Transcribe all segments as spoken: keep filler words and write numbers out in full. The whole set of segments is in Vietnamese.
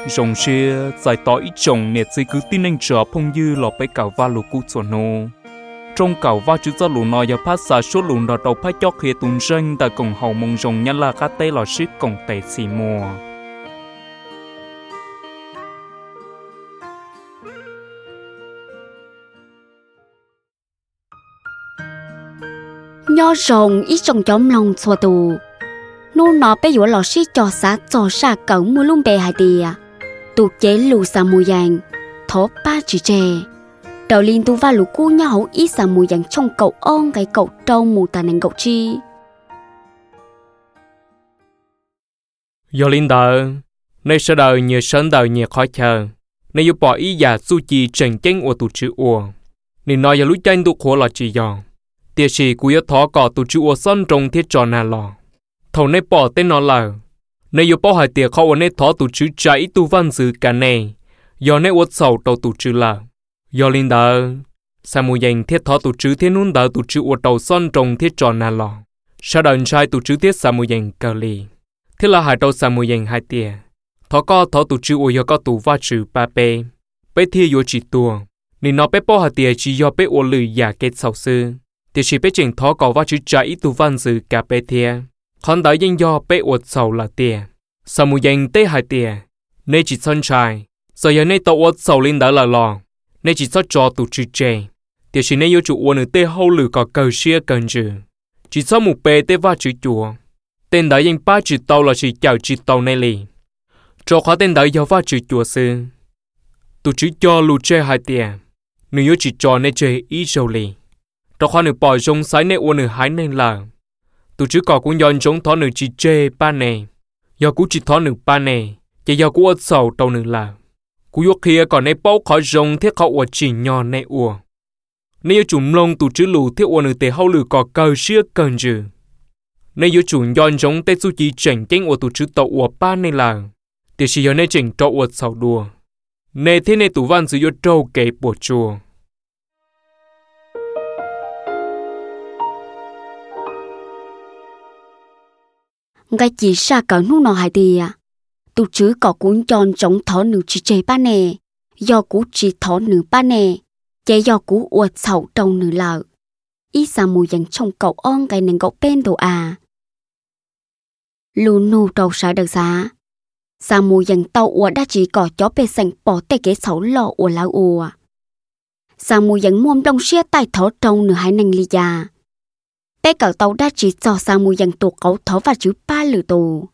rồng xe giải tỏ ít chồng nè chỉ cứ tin anh chờ phong dư lọ bay cào va lù cú chuẩn nô trong cào va chữ cho lù nọ giờ phát xả số lù nọ đầu phát chót khía tùng ranh tại cổng hậu mông rồng nhăn là cá tê lọ ship cổng tệ xì mùa nho rồng ít trong chóm lòng xua tù nô nó bé dũa lò xí cho xã cho xa cổng mua luôn bè hai tìa tụ chế lù xa mùi dàng thó ba chữ chè đầu liên tu va lù cu nhau hấu ít xa mùi dàng trong cậu ong cái cậu trâu mù tà nành cậu chi do linh đờ nơi sau đời nhiều sớm đời nhiều khó chờ nơi yêu bỏ ý giả su chi trần chênh của tụ chữ ua nên nói giờ lúc tranh tụ khổ là chỉ dò tiệt sĩ của yêu thó cỏ tụ chữ ua sân trong thiết trò nà lò thầu nơi bỏ tên nó là nơi yêu bỏ hai tiệt khó ở nơi thó tụ chữ cháy tu văn dự cả này do nơi uất sầu đầu tụ chữ là do linh đờ sa mùi dành thiết thó tụ chữ thiết nún đờ tụ chữ uất đầu sân trong thiết trò nà lò sau đời trai tụ chữ thiết sa mùi dành cờ lì thế là hai đầu sa mùi dành hai tiệt thó co thó tụ chữ uất có tụ va chữ ba bê bê thia yo chỉ tua nên nó bê bỏ hai tiệt chỉ do bê uất lử giả kết sầu sư tiệt chỉ bê chỉnh thó cỏ va chữ cháy tu văn dự cả bê thia còn đợi danh do bê uất sầu là tiệt sa mùi dành tê hai tiệt nên chỉ sân trai giờ giờ nên tàu uất sầu lên đó là lò nên chỉ sót cho tụ chữ chè tiệt chỉ nên yêu chủ uất nữa tê hậu lử có cầu xia cần chữ chỉ sót một bê tê va chữ chùa tên đợi danh ba chữ tàu là chỉ chào chữ tàu này lì cho khó tên đợi do va chữ chùa sư tụ chữ cho lù chè hai tiệt nếu chỉ cho nên chè ít dầu lì cho khó nữa bỏ rong sái nên uất nữa hái nên là tụ chữ cỏ cũng nhon giống thó nữa chỉ chè ba này do cú chỉ thó nữa ba này chỉ do cú uất sầu tàu nữa là cú yêu kia còn nên bao khó rong thiết họ uất chỉ nhon này uất nếu chúng lông tụ chữ lù thiết uất nữa tê hậu lử có cầu xia cần chữ nếu chúng nhon giống tê su chỉ chỉnh chỉnh uất tụ chữ tàu uất ba này là thì chỉ do nên chỉnh cho uất sầu đùa nên thế nên tụ văn sử dụng trâu kể bộ chùa ngay chỉ xa cỡ nụ nọ hai tìa tụ chữ có cuốn tròn giống thó nữ chỉ chê ba nè do cú chỉ thó nữ ba nè chế do cú uất sầu trâu nữ lợ ít xa mùi dành trong cậu on cái nền cậu bên đồ à lù nụ trâu sợ được giá xa mùi dành tàu uất đã chỉ có chó bê sành bỏ tê kế xấu lọ uất lão uất xa mùi dành muôn đông xia tay thó trâu nữ hai nành lì già bé cậu tàu đã chỉ cho xa mùi dành tụ cậu thó và chữ ba lử tù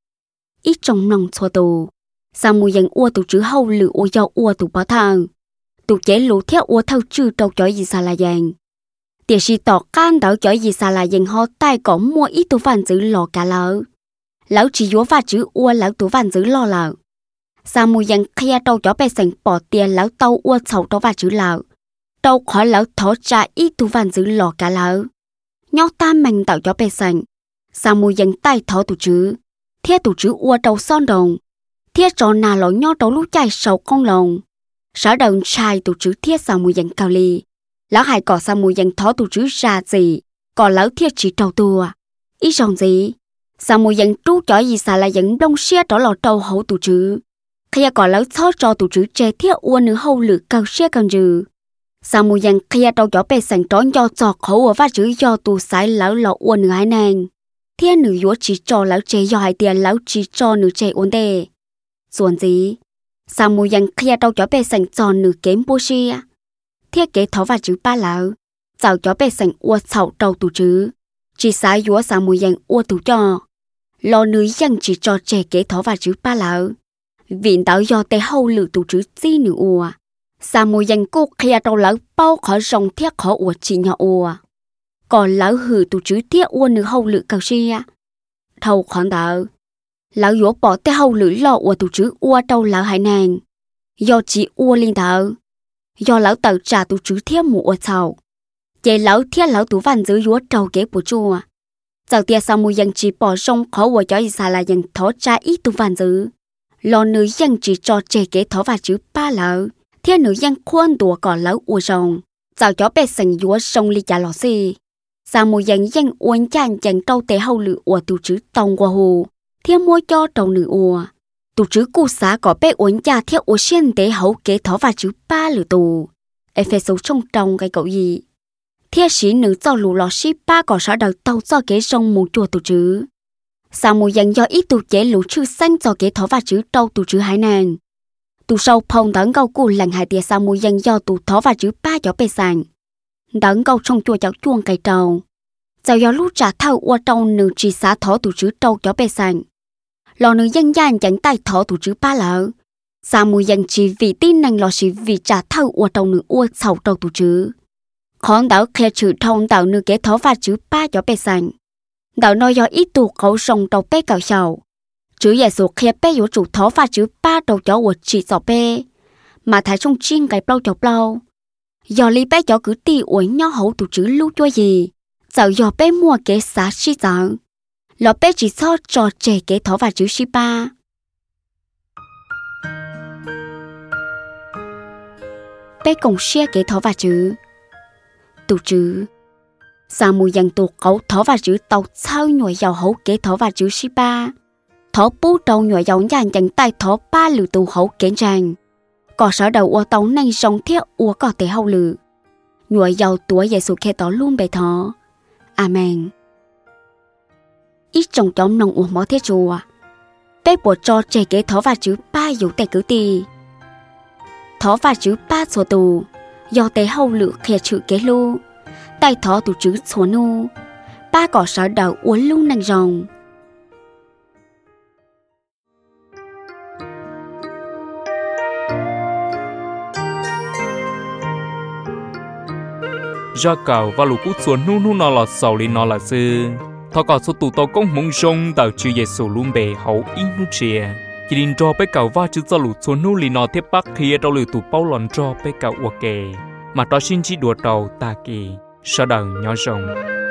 ít trong nòng xua tù xa mùi dành ua tụ chữ hâu lử ua do ua tụ bó thang tụ chế lũ theo ua thâu chữ trâu chói gì xa là dành tiệt sĩ tỏ can đỡ chói gì xa là dành ho tay có mua ít tụ vạn giữ lò cả lỡ lão chỉ dúa và chữ ua lão tụ vạn giữ lo lỡ xa mùi dành kia trâu chó bé sành bỏ tiền lão tàu ua sầu trâu và chữ lỡ trâu khỏi lão thó trả ít tụ vạn giữ lò cả lỡ nhóc ta mình tạo cho bê sành xa mùi dành tay thó tụ chữ thiết tụ chữ ua trâu son đồng thiết trò nà lỗ nhó trâu lúc chạy sầu con lồng sở đồng trai tụ chữ thiết xa mùi dành cao ly lão hài cỏ xa mùi dành thó tụ chữ ra gì còn lão thiết chỉ trâu tua ý rồng gì xa mùi dành trú chó gì xa là dành đông xia trỏ lò trâu hậu tụ chữ khi còn lão thó cho tụ chữ chê thiết ua nữ hâu lự cao xia cần rừ xa mùi dành kia trâu chó bê sành trón do chọt khẩu ở và chữ do tù sái lão lọ uôn nữ hai nàng thiên nữ dúa chỉ cho lão chế do hai tiền lão chỉ cho nữ chế uốn đề xuân gì xa mùi dành kia trâu chó bê sành cho nữ kém bô xia thiết kế thó và chữ ba lão chào chó bê sành ua sầu trâu tù chữ chỉ sái dúa xa mùi dành ua tù cho lò nữ dành chỉ cho chế kế thó và chữ ba lão viện tạo do tê hâu lự tù chữ chi nữ ua xa mùi dành cô kia trâu lão bao khỏi rồng thiết khó ua chỉ nhỏ ua còn lão hử tụ chữ thiết ua nữ hâu lự cầu xia thâu khoản đỡ lão dỗ bỏ tê hâu lự lo ua tụ chữ ua trâu lão hải nàng do chỉ ua liên thợ do lão tự trả tụ chữ thiết mù ua sầu chế lão thiết lão tụ văn giữ dúa trâu kế của chùa giờ tia xa mùi dành chỉ bỏ rồng khó ua cho xa là dành thó tra ít tụ văn giữ lo nữ dành chỉ cho chế kế thó và chữ ba lỡ thiên nữ dân khuôn đùa cỏ lão ua rồng chào chó bê sành dúa sông ly chả lọ xì xa mùi dân dân uốn chàng chàng trâu tế hâu lự ua tù chữ tông qua hồ thiên mua cho trâu nữ ua tụ chứ cụ xã có bé uốn nhà theo uốn xuyên tế hậu kế thó và chứ ba lửa tù Ephesos trong trong cái cậu gì thiết sĩ nữ cho lù lò xí ba có sở đầu tàu cho kế sông mù chùa tụ chứ sao mù dành do ít tụ chế lù chư xanh cho kế thó và chứ trâu tụ chứ hai nàng tụ sâu phong đấng câu cụ lành hai tia sao mù dành do tụ thó và chứ ba cho bê sàn đấng câu trong chùa cháu chuông cây trâu giờ do lúc trả thâu qua trâu nữ chỉ xá thó tụ chứ trâu cho bê sàn lò nữ dân gian chẳng tay thó tụ chứ ba lỡ sao mù dành chỉ vì tin năng lò chỉ vì trả thâu qua trâu nữ ua sầu trâu tụ chứ khón đảo khe chữ thông đảo nữ kế thó và chữ ba cho bê sành đảo nói do ít tụ khẩu sông đầu bê cào sầu chữ giải số khe bê yếu chủ thó và chữ ba đầu cho của chỉ sọ bê mà thái trong chiên cái bao cho bao do lý bê cho cứ tì uống nhau hậu tụ chữ lưu cho gì dạo do bê mua kế xá chi dạo lọ bê chỉ so trò trẻ kế thó và chữ si ba bê cùng xe kế thó và chữ tụ chứ sao mùi dần tụ cấu thó và chữ tàu sao nhồi dầu hấu kế thó và chữ si ba thó bú đầu nhồi dầu nhàn chẳng tay thó ba lử tụ hấu kế ràng có sở đầu ua tàu nành sông thiết ua có thể hậu lử nhồi dầu tuổi dạy sụt khe tỏ luôn bề thó amen ít trồng trống nông ua mó thiết chùa bếp bộ cho trẻ kế thó và chữ ba dụ tay cứ tì thó và chữ ba số tù do tế hậu lự khe chữ kế lu tay thó tụ chữ số nu ba cỏ sở đầu uốn lu nành rồng ra cầu và lũ cút xuống nu nu nó là sầu li nó là sư thọ cỏ số tụ tàu công mông rong tàu chữ dễ sầu luôn bề hậu in nu chia chỉ định cho bé cầu va chữ cho lũ xuống nu li nó tiếp bắc kia đâu lử tụ bao lòn cho bé cầu ok mà đó xin chỉ đùa đầu ta kỳ sau đầu nhỏ rồng